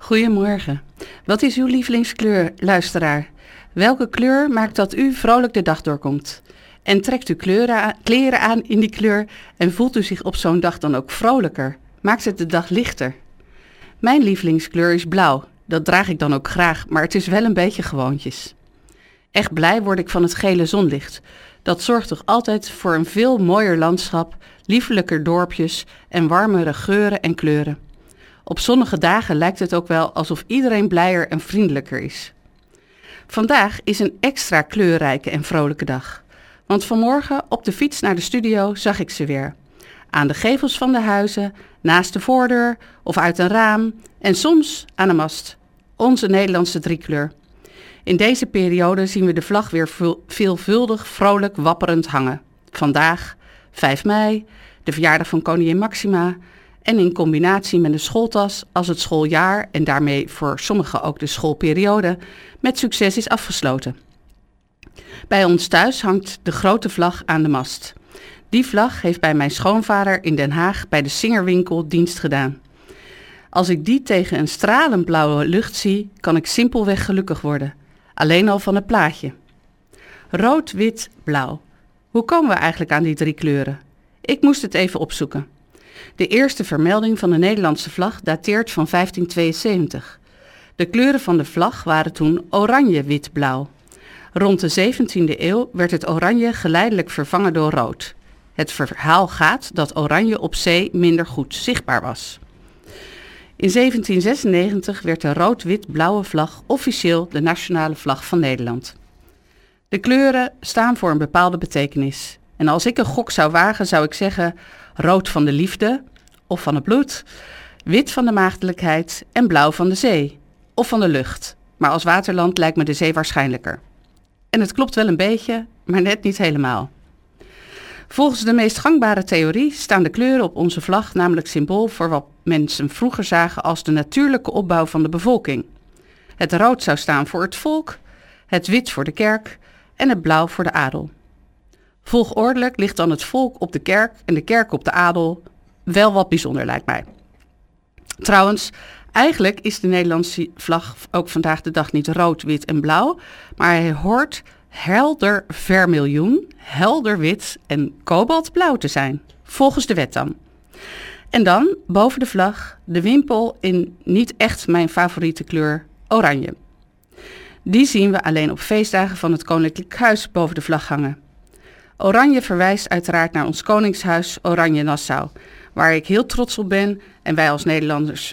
Goedemorgen. Wat is uw lievelingskleur, luisteraar? Welke kleur maakt dat u vrolijk de dag doorkomt? En trekt u kleren aan in die kleur en voelt u zich op zo'n dag dan ook vrolijker? Maakt het de dag lichter? Mijn lievelingskleur is blauw. Dat draag ik dan ook graag, maar het is wel een beetje gewoontjes. Echt blij word ik van het gele zonlicht. Dat zorgt toch altijd voor een veel mooier landschap, liefelijker dorpjes en warmere geuren en kleuren. Op zonnige dagen lijkt het ook wel alsof iedereen blijer en vriendelijker is. Vandaag is een extra kleurrijke en vrolijke dag. Want vanmorgen op de fiets naar de studio zag ik ze weer. Aan de gevels van de huizen, naast de voordeur of uit een raam en soms aan een mast. Onze Nederlandse driekleur. In deze periode zien we de vlag weer veelvuldig vrolijk wapperend hangen. Vandaag, 5 mei, de verjaardag van koningin Maxima en in combinatie met de schooltas als het schooljaar en daarmee voor sommigen ook de schoolperiode met succes is afgesloten. Bij ons thuis hangt de grote vlag aan de mast. Die vlag heeft bij mijn schoonvader in Den Haag bij de Singerwinkel dienst gedaan. Als ik die tegen een stralend blauwe lucht zie, kan ik simpelweg gelukkig worden. Alleen al van het plaatje. Rood, wit, blauw. Hoe komen we eigenlijk aan die drie kleuren? Ik moest het even opzoeken. De eerste vermelding van de Nederlandse vlag dateert van 1572. De kleuren van de vlag waren toen oranje, wit, blauw. Rond de 17e eeuw werd het oranje geleidelijk vervangen door rood. Het verhaal gaat dat oranje op zee minder goed zichtbaar was. In 1796 werd de rood-wit-blauwe vlag officieel de nationale vlag van Nederland. De kleuren staan voor een bepaalde betekenis. En als ik een gok zou wagen, zou ik zeggen rood van de liefde of van het bloed, wit van de maagdelijkheid en blauw van de zee of van de lucht. Maar als waterland lijkt me de zee waarschijnlijker. En het klopt wel een beetje, maar net niet helemaal. Volgens de meest gangbare theorie staan de kleuren op onze vlag namelijk symbool voor wat mensen vroeger zagen als de natuurlijke opbouw van de bevolking. Het rood zou staan voor het volk, het wit voor de kerk en het blauw voor de adel. Volgordelijk ligt dan het volk op de kerk en de kerk op de adel. Wel wat bijzonder lijkt mij. Trouwens, eigenlijk is de Nederlandse vlag ook vandaag de dag niet rood, wit en blauw, maar hij hoort helder vermiljoen, helder wit en kobaltblauw te zijn. Volgens de wet dan. En dan, boven de vlag, de wimpel in niet echt mijn favoriete kleur, oranje. Die zien we alleen op feestdagen van het Koninklijk Huis boven de vlag hangen. Oranje verwijst uiteraard naar ons koningshuis Oranje-Nassau, waar ik heel trots op ben en wij als Nederlanders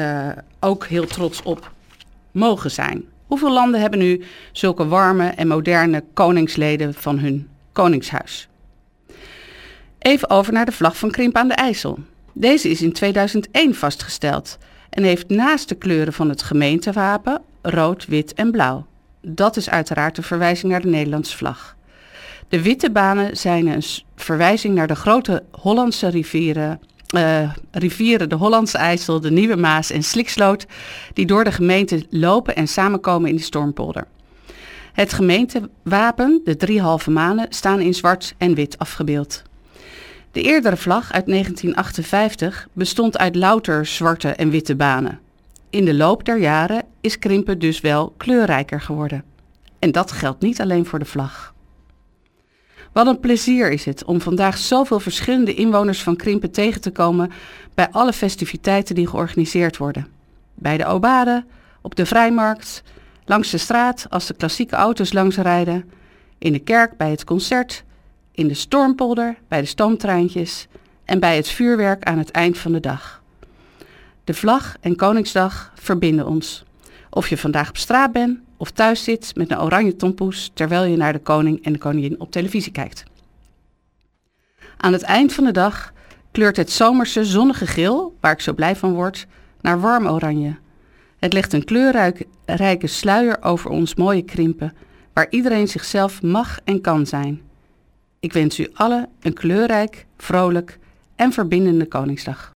ook heel trots op mogen zijn. Hoeveel landen hebben nu zulke warme en moderne koningsleden van hun koningshuis? Even over naar de vlag van Krimpen aan de IJssel. Deze is in 2001 vastgesteld en heeft naast de kleuren van het gemeentewapen rood, wit en blauw. Dat is uiteraard een verwijzing naar de Nederlandse vlag. De witte banen zijn een verwijzing naar de grote Hollandse rivieren, de Hollandse IJssel, de Nieuwe Maas en Sliksloot, die door de gemeente lopen en samenkomen in de Stormpolder. Het gemeentewapen, de 3 halve manen, staan in zwart en wit afgebeeld. De eerdere vlag uit 1958 bestond uit louter zwarte en witte banen. In de loop der jaren is Krimpen dus wel kleurrijker geworden. En dat geldt niet alleen voor de vlag. Wat een plezier is het om vandaag zoveel verschillende inwoners van Krimpen tegen te komen bij alle festiviteiten die georganiseerd worden. Bij de Obade, op de Vrijmarkt, langs de straat als de klassieke auto's langsrijden, in de kerk bij het concert, in de Stormpolder bij de stoomtreintjes en bij het vuurwerk aan het eind van de dag. De vlag en Koningsdag verbinden ons. Of je vandaag op straat bent of thuis zit met een oranje tompoes terwijl je naar de koning en de koningin op televisie kijkt. Aan het eind van de dag kleurt het zomerse zonnige geel, waar ik zo blij van word, naar warm oranje. Het legt een kleurrijke sluier over ons mooie Krimpen, waar iedereen zichzelf mag en kan zijn. Ik wens u allen een kleurrijk, vrolijk en verbindende Koningsdag.